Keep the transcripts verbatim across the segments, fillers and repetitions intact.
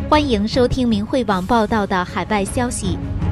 欢迎收听明慧网报道的海外消息。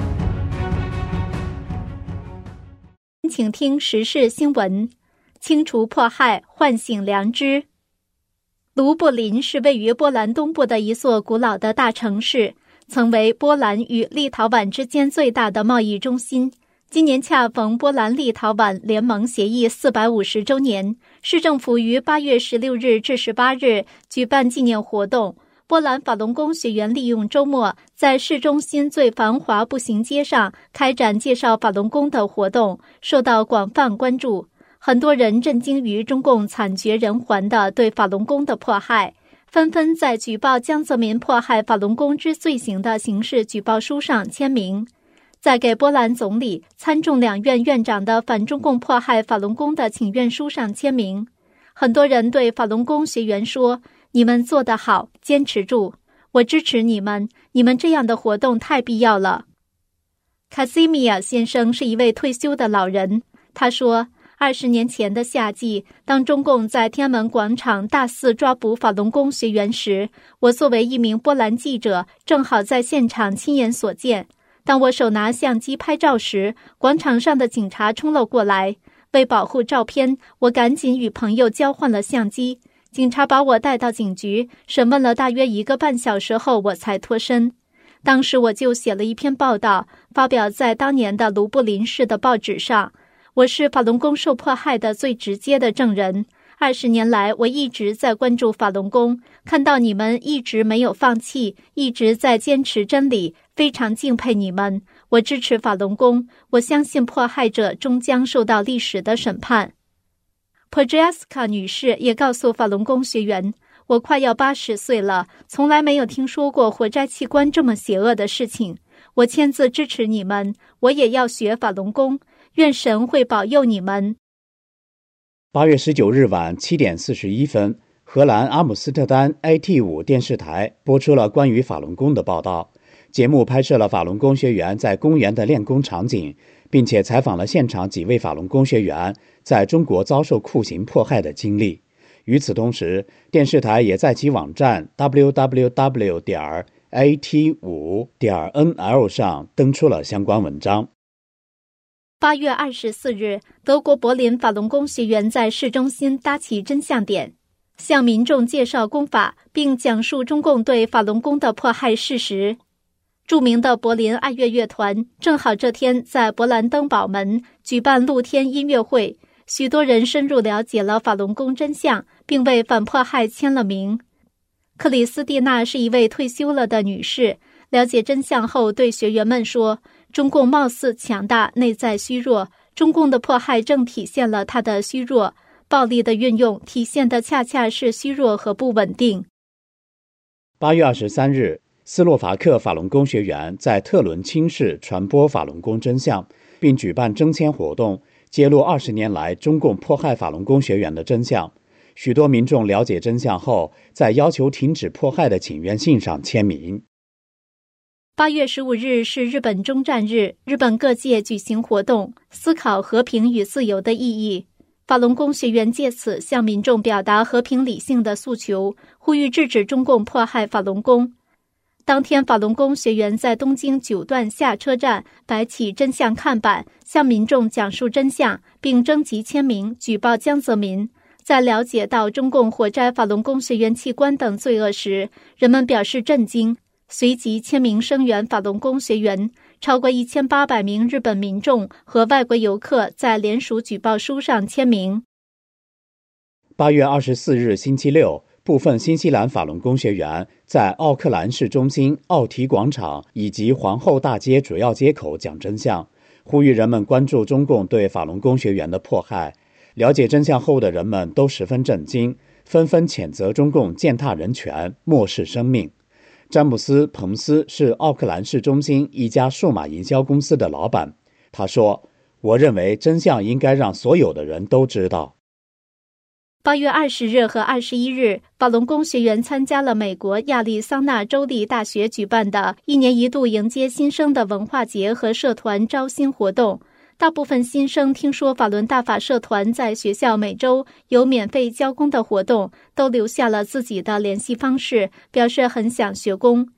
请听时事新闻：清除迫害，唤醒良知。卢布林是位于波兰东部的一座古老的大城市，曾为波兰与立陶宛之间最大的贸易中心。今年恰逢波兰立陶宛联盟协议四百五十周年，市政府于八月十六日至十八日举办纪念活动。波兰法轮功学员利用周末在市中心最繁华步行街上开展介绍法轮功的活动，受到广泛关注。很多人震惊于中共惨绝人寰的对法轮功的迫害，纷纷在举报江泽民迫害法轮功之罪行的刑事举报书上签名。在给波兰总理、参众两院院长的反中共迫害法轮功的请愿书上签名。很多人对法轮功学员说：“你们做得好，坚持住，我支持你们，你们这样的活动太必要了。”卡西米亚先生是一位退休的老人，他说：“二十年前的夏季，当中共在天安门广场大肆抓捕法轮功学员时，我作为一名波兰记者，正好在现场亲眼所见。当我手拿相机拍照时，广场上的警察冲了过来。为保护照片，我赶紧与朋友交换了相机。警察把我带到警局，审问了大约一个半小时后，我才脱身。当时我就写了一篇报道，发表在当年的卢布林市的报纸上。我是法轮功受迫害的最直接的证人。二十年来，我一直在关注法轮功，看到你们一直没有放弃，一直在坚持真理，非常敬佩你们。我支持法轮功，我相信迫害者终将受到历史的审判。Podjaska 女士也告诉法轮功学员：“我快要八十岁了，从来没有听说过活摘器官这么邪恶的事情。我签字支持你们，我也要学法轮功，愿神会保佑你们。” 八月十九日晚七点四十一分，荷兰阿姆斯特丹 A T 五 电视台播出了关于法轮功的报道。节目拍摄了法轮功学员在公园的练功场景，并且采访了现场几位法轮功学员在中国遭受酷刑迫害的经历。与此同时，电视台也在其网站 double-u double-u double-u 点 A T 五 点 N L 上登出了相关文章。 八月二十四日，德国柏林法轮功学员在市中心搭起真相点，向民众介绍功法，并讲述中共对法轮功的迫害事实。著名的柏林爱乐乐团正好这天在勃兰登堡门举办露天音乐会，许多人深入了解了法轮功真相，并为反迫害签了名。克里斯蒂娜是一位退休了的女士，了解真相后对学员们说：“中共貌似强大，内在虚弱，中共的迫害正体现了它的虚弱，暴力的运用体现的恰恰是虚弱和不稳定。” 八月二十三日，斯洛伐克法轮功学员在特伦钦市传播法轮功真相，并举办征签活动，揭露二十年来中共迫害法轮功学员的真相。许多民众了解真相后，在要求停止迫害的请愿信上签名。 八月十五日是日本终战日，日本各界举行活动，思考和平与自由的意义。法轮功学员借此向民众表达和平理性的诉求，呼吁制止中共迫害法轮功。当天，法轮功学员在东京九段下车站摆起真相看板，向民众讲述真相，并征集签名举报江泽民。在了解到中共活摘法轮功学员器官等罪恶时，人们表示震惊，随即签名声援法轮功学员。超过一千八百名日本民众和外国游客在联署举报书上签名。 八月二十四日星期六，部分新西兰法轮功学员在奥克兰市中心奥提广场以及皇后大街主要街口讲真相，呼吁人们关注中共对法轮功学员的迫害。了解真相后的人们都十分震惊，纷纷谴责中共践踏人权，漠视生命。詹姆斯·彭斯是奥克兰市中心一家数码营销公司的老板。他说：“我认为真相应该让所有的人都知道。” 八月二十日和二十一日，法轮功学员参加了美国亚利桑那州立大学举办的一年一度迎接新生的文化节和社团招新活动。大部分新生听说法轮大法社团在学校每周有免费教功的活动，都留下了自己的联系方式，表示很想学功。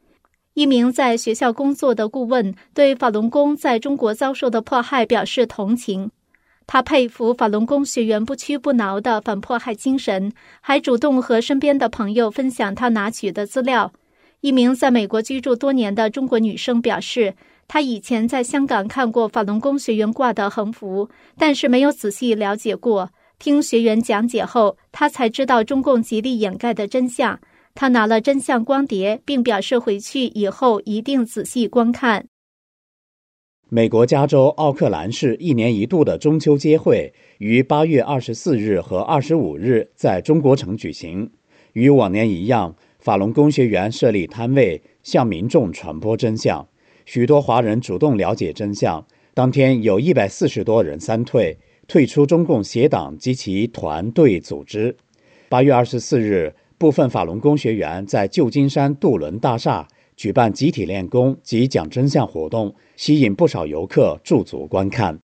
一名在学校工作的顾问对法轮功在中国遭受的迫害表示同情。他佩服法轮功学员不屈不挠的反迫害精神，还主动和身边的朋友分享他拿取的资料。一名在美国居住多年的中国女生表示，她以前在香港看过法轮功学员挂的横幅，但是没有仔细了解过。听学员讲解后，她才知道中共极力掩盖的真相。她拿了真相光碟，并表示回去以后一定仔细观看。 美国加州奥克兰市一年一度的中秋节会于八月二十四日和二十五日在中国城举行。与往年一样，法轮功学员设立摊位，向民众传播真相。许多华人主动了解真相。当天有一百四十多人三退，退出中共邪党及其团队组织。八月二十四日，部分法轮功学员在旧金山渡轮大厦举办集体练功及讲真相活动，吸引不少游客驻足观看。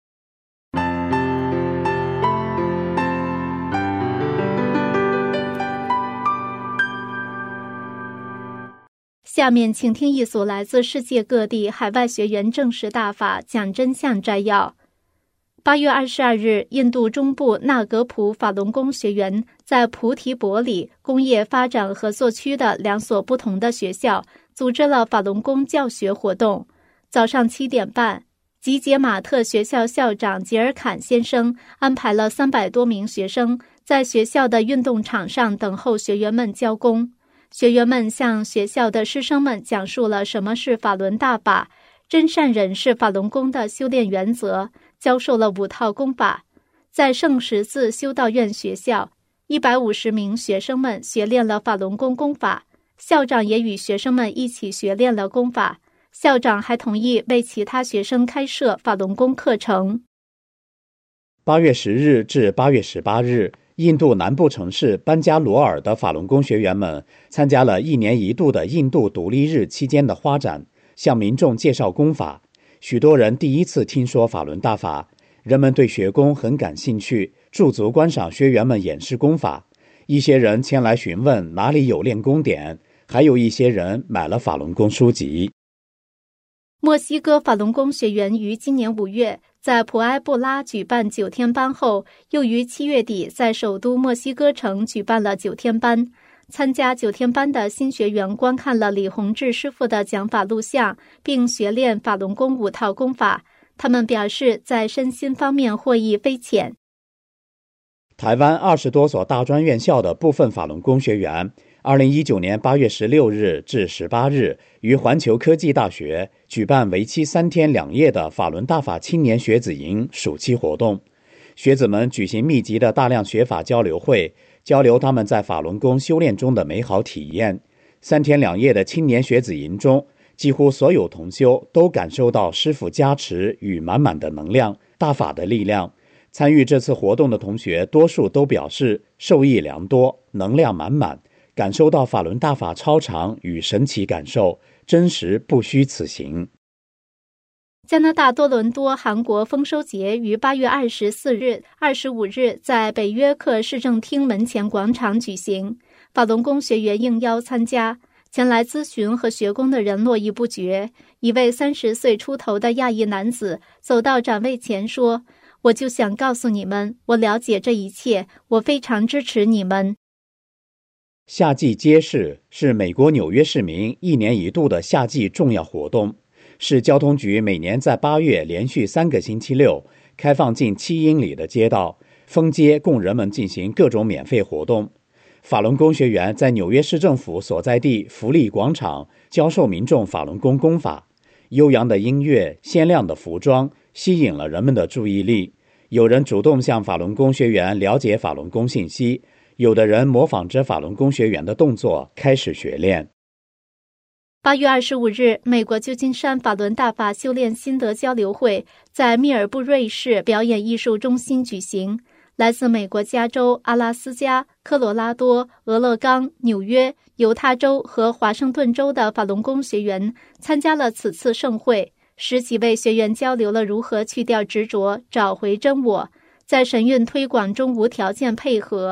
下面请听一组来自世界各地海外学员证实大法讲真相摘要。八月二十二日，印度中部纳格普法轮功学员在菩提伯里工业发展合作区的两所不同的学校组织了法轮功教学活动。早上七点半，吉杰马特学校校长吉尔坎先生安排了三百多名学生在学校的运动场上等候学员们教功。学员们向学校的师生们讲述了什么是法轮大法，真善忍是法轮功的修炼原则，教授了五套功法。在圣十字修道院学校，一百五十名学生们学练了法轮功功法，校长也与学生们一起学练了功法。校长还同意为其他学生开设法轮功课程。 八月十日至八月十八日，印度南部城市班加罗尔的法轮功学员们参加了一年一度的印度独立日期间的花展，向民众介绍功法。许多人第一次听说法轮大法，人们对学功很感兴趣，驻足观赏学员们演示功法。一些人前来询问哪里有练功点，还有一些人买了法轮功书籍。 墨西哥法轮功学员于今年五月在普埃布拉举办九天班后，又于七月底在首都墨西哥城举办了九天班。参加九天班的新学员观看了李洪志师傅的讲法录像，并学练法轮功五套功法。他们表示在身心方面获益匪浅。 台湾二十多所大专院校的部分法轮功学员二零一九年八月十六日至十八日于环球科技大学举办为期三天两夜的法轮大法青年学子营暑期活动。学子们举行密集的大量学法交流会，交流他们在法轮功修炼中的美好体验。三天两夜的青年学子营中，几乎所有同修都感受到师父加持与满满的能量，大法的力量。参与这次活动的同学多数都表示受益良多，能量满满，感受到法轮大法超常与神奇感受，真实不虚此行。 加拿大多伦多韩国丰收节于八月二十四日、二十五日在北约克市政厅门前广场举行，法轮功学员应邀参加。前来咨询和学功的人络绎不绝。一位三十岁出头的亚裔男子走到展位前说：“我就想告诉你们，我了解这一切，我非常支持你们。” 夏季街市是美国纽约市民一年一度的夏季重要活动，市交通局每年在八月连续三个星期六开放近七英里的街道封街，供人们进行各种免费活动。法轮功学员在纽约市政府所在地福利广场教授民众法轮功功法，悠扬的音乐、鲜亮的服装吸引了人们的注意力。有人主动向法轮功学员了解法轮功信息，有的人模仿着法轮功学员的动作开始学练。 八月二十五日，美国旧金山法轮大法修炼心得交流会在密尔布瑞市表演艺术中心举行。来自美国加州、阿拉斯加、科罗拉多、俄勒冈、纽约、犹他州和华盛顿州的法轮功学员参加了此次盛会。十几位学员交流了如何去掉执着，找回真我，在神韵推广中无条件配合，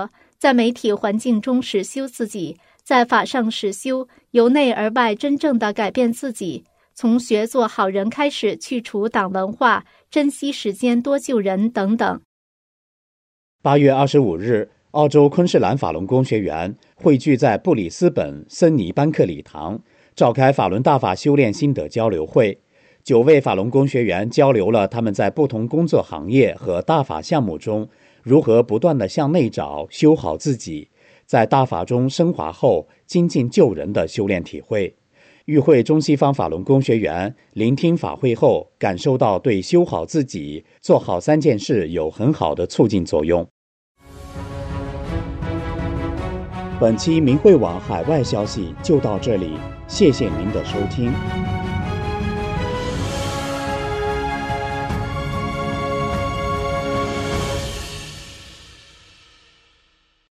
在媒体环境中实修自己，在法上实修，由内而外真正的改变自己，从学做好人开始，去除党文化，珍惜时间，多救人等等。 八月二十五日，澳洲昆士兰法轮功学员汇聚在布里斯本森尼班克礼堂，召开法轮大法修炼心得交流会。九位法轮功学员交流了他们在不同工作行业和大法项目中如何不断地向内找，修好自己，在大法中升华后精进救人的修炼体会。与会中西方法轮功学员聆听法会后，感受到对修好自己、做好三件事有很好的促进作用。本期明慧网海外消息就到这里，谢谢您的收听。